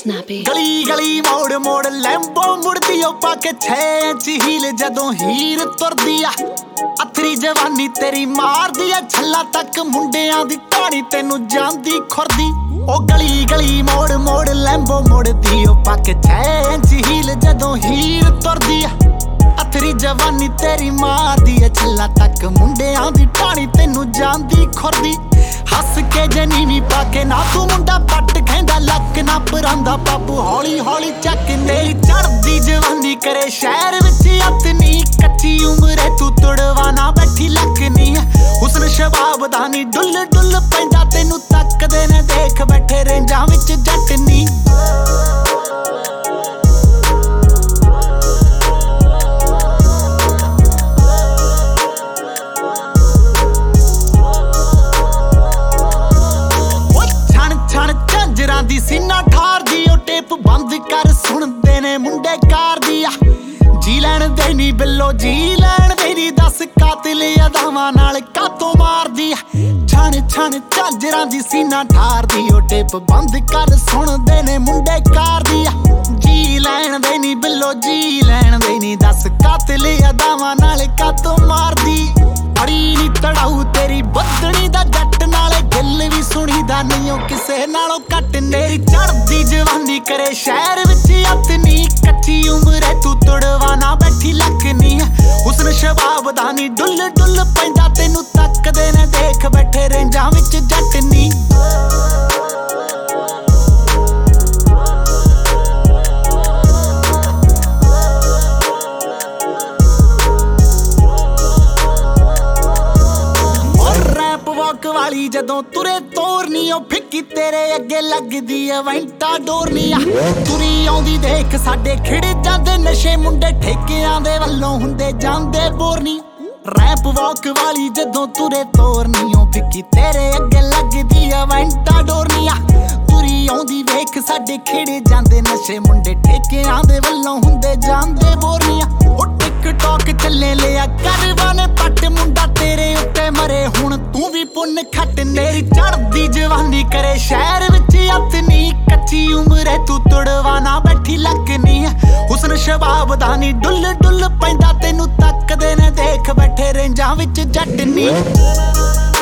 snappy ਗਲੀ ਗਲੀ ਮੋੜ ਮੋੜ ਲੈਂਬੋ ਮੁੜਦੀ ਓ ਪਾ ਕੇ 6 ਇੰਚ ਹੀਲ ਜਦੋਂ ਹੀਰ ਤੁਰਦੀ ਆ ਅਥਰੀ ਜਵਾਨੀ ਤੇਰੀ ਮਾਰਦੀ ਆ ਛੱਲਾ ਤੱਕ ਮੁੰਡਿਆਂ ਦੀ ਢਾਣੀ ਤੈਨੂੰ ਜਾਂਦੀ ਖੁਰਦੀ ਓ ਗਲੀ ਗਲੀ ਮੋੜ ਮੋੜ ਲੈਂਬੋ ਮੁੜਦੀ ਓ ਪਾ ਕੇ 6 ਇੰਚ ਹੀਲ ਜਦੋਂ ਹੀਰ ਤੁਰਦੀ ਆ ਅਥਰੀ ਜਵਾਨੀ ਤੇਰੀ ਮਾਰਦੀ ਆ ਛੱਲਾ ਤੱਕ ਮੁੰਡਿਆਂ ਦੀ ਢਾਣੀ ਤੈਨੂੰ ਜਾਂਦੀ ਖੁਰਦੀ ਹੱਸ ਕੇ ਜਨੀਨੀ ਪਾ ਕੇ ਨਾ ਤੂੰ ਮੁੰਡਾ ਪੱਟ ਕਹਿੰਦਾ ਲੱਕ ਨਾ ਪਰਾਂਦਾ ਬਾਪੂ ਹੌਲੀ ਹੌਲੀ ਚੱਕ ਮੇਰੀ ਚੜਦੀ ਜਵਾਨੀ ਕਰੇ ਸ਼ਹਿਰ ਵਿੱਚ ਅਤਨੀ ਕੱਚੀ ਉਮਰੇ ਤੂੰ ਤੁੜਵਾ ਨਾ ਬੈਠੀ ਲੱਕਨੀ ਹੁਸਨ ਸ਼ਬਾਬ ਦਾ ਨੀ ਡੁੱਲ ਡੁੱਲ ਪੈਂਦਾ ਤੈਨੂੰ ਤੱਕਦੇ ਨੇ ਦੇਖ ਬੈਠੇ ਰੇਂਜਾਂ ਵਿੱਚ ਜੱਟ ਨੀ ਦੀ ਸੀਨਾ ਠਾਰਦੀ ਓ ਟੇਪ ਬੰਦ ਕਰ ਸੁਣਦੇ ਨੇ ਮੁੰਡੇ ਕਾਰ ਦੀ ਆ ਜੀ ਲੈਣ ਦੇ ਨੀ ਬਿੱਲੋ ਜੀ ਲੈਣ ਦੇ ਨੀ ਦੱਸ ਕਾਤਲ ਅਦਾਵਾਂ ਨਾਲ ਕਾਤੋਂ ਮਾਰਦੀ ਆ ਛਣ ਛਣ ਝਾਂਜਰਾਂ ਦੀ ਸੀਨਾ ਠਾਰਦੀ ਓ ਟੇਪ ਬੰਦ ਕਰ ਸੁਣਦੇ ਨੇ ਮੁੰਡੇ ਕਾਰ ਦੀ ਆ ਜੀ ਲੈਣ ਦੇ ਨੀ ਬਿੱਲੋ ਜੀ ਲੈਣ ਦੇ ਨੀ ਦੱਸ ਕਾਤਲ ਅਦਾਵਾਂ ਨਾਲ ਕਾਤੋਂ ਮਾਰਦੀ ਅੜੀ ਨੀ ਤੜਾਊ ਤੇਰੀ ਬੱਦਣੀ ਦਾ ਜੱਟ ਨਾਲੇ ਗਿੱਲ ਵੀ ਸੁਣੀਦਾ ਨਹੀਂ ਓ ਕਿਸੇ ਨਾਲੋਂ ਘੱਟ ਮੇਰੀ ਚੜਦੀ ਜਵਾਨੀ ਕਰੇ ਸ਼ਹਿਰ ਵਿੱਚ ਅਤਨੀ ਕੱਚੀ ਉਮਰੇ ਤੂੰ ਤੁੜਵਾ ਨਾ ਬੈਠੀ ਲੱਕਨੀ ਹੁਸਨ ਸ਼ਬਾਬ ਦਾ ਨੀ ਡੁੱਲ ਡੁੱਲ ਪੈਂਦਾ ਤੈਨੂੰ ਤੱਕਦੇ ਨੇ ਦੇਖ ਬੈਠੇ ਰੇਂਜਾਂ ਵਿੱਚ ਜੱਟ ਨੀ ਵਾਲੀ ਜਦੋਂ ਤੁਰੇ ਤੋਰਨੀ ਓ ਫਿੱਕੀ ਤੇਰੇ ਅੱਗੇ ਲੱਗਦੀ ਐ ਵੈਂਟਾ ਡੋਰਨੀ ਆ ਤੁਰੀ ਆਉਂਦੀ ਦੇਖ ਸਾਡੇ ਖਿੜ ਜਾਂਦੇ ਨਸ਼ੇ ਮੁੰਡੇ ਠੇਕਿਆਂ ਦੇ ਵੱਲੋਂ ਹੁੰਦੇ ਜਾਂਦੇ ਬੋਰਨੀ ਰੈਪ ਵਾਕ ਵਾਲੀ ਜਦੋਂ ਤੁਰੇ ਤੋਰਨੀ ਓ ਫਿੱਕੀ ਤੇਰੇ ਅੱਗੇ ਲੱਗਦੀ ਐ ਵੈਂਟਾ ਡੋਰਨੀ ਆ ਤੁਰੀ ਆਉਂਦੀ ਵੇਖ ਸਾਡੇ ਖਿੜ ਜਾਂਦੇ ਨਸ਼ੇ ਮੁੰਡੇ ਠੇਕਿਆਂ ਦੇ ਵੱਲੋਂ ਹੁੰਦੇ ਜਾਂਦੇ ਬੋਰਨੀਆਂ ਓ ਟਿਕਟੌਕ ਚੱਲੇ ਲਿਆ ਕਰਵਾਨੇ ਪੱਟ ਮੁੰਡਾ ਤੇਰੇ ਉੱਤੇ ਮਰੇ ਹੁਣ ਤੂੰ ਵੀ ਪੁੰਨ ਖੱਟ ਮੇਰੀ ਚੜਦੀ ਜਵਾਨੀ ਕਰੇ ਸ਼ਹਿਰ ਵਿੱਚ ਅਤਨੀ ਕੱਚੀ ਉਮਰੇ ਤੂੰ ਤੁੜਵਾ ਨਾ ਬੈਠੀ ਲੱਕਨੀ ਹੁਸਨ ਸ਼ਬਾਬ ਦਾ ਨੀ ਡੁੱਲ ਡੁੱਲ ਪੈਂਦਾ ਤੈਨੂੰ ਤੱਕਦੇ ਨੇ ਦੇਖ ਬੈਠੇ ਰੇਂਜਾਂ ਵਿੱਚ ਜੱਟ ਨੀ